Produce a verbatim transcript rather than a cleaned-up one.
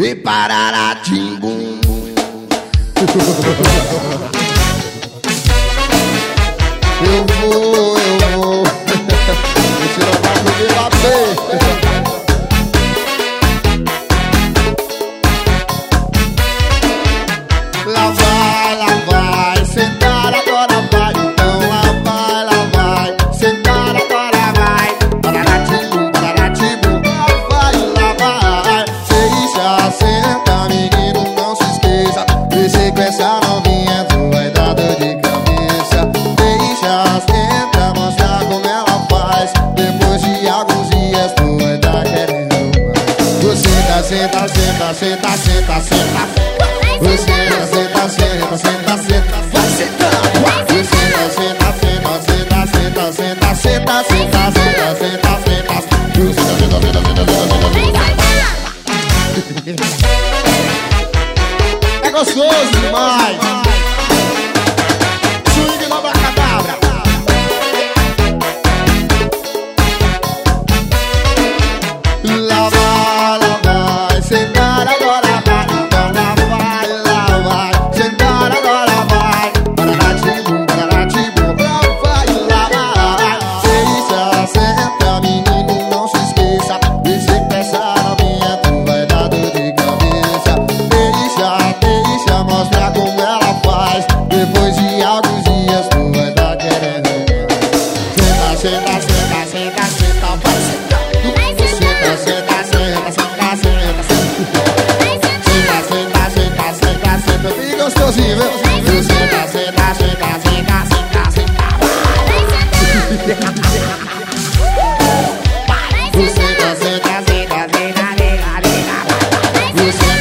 e Pararatimbum. Eu vou, eu vou. Esse não vai poder bater. Lá vai, lá vai, sentar agora vai. Então lá vai, lá vai, sentar agora vai. Pararatimbum, Pararatimbum, lá vai, lá vai. Deixa, senta, menino, não se esqueça. Descer com essa novinha, tu vai dar dor de cabeça. Deixa, senta, mostra como ela faz. Depois de alguns dias, tu vai dar querendo mais. Você tá, senta, senta, senta, senta, senta. Você senta, senta, senta, senta, senta. Vai sentando. Você senta, senta, senta, senta, senta, senta, senta, senta, senta, senta, senta. Você senta, senta, senta, senta, senta, senta. É gostoso demais. Swing no Abracadabra. Lá vai, lá vai, sentar agora vai. Então lá vai, lá vai, sentar agora vai. Pararatimbum, Pararatimbum, lá vai, lá vai. Deixa, senta, menino, não se esqueça. Descer com essa novinha, tu vai dar dor de cabeça. Deixa, deixa, mostra como ela faz. Depois de alguns dias, tu vai dar querendo mais. Senta, senta, senta, senta, senta, vai sentando. Senta, senta, senta, senta, senta, senta. Senta, senta, senta, senta, senta. Bem gostosinho, viu? Senta, senta, senta, senta, senta, senta. Senta, senta, senta, senta, senta, senta.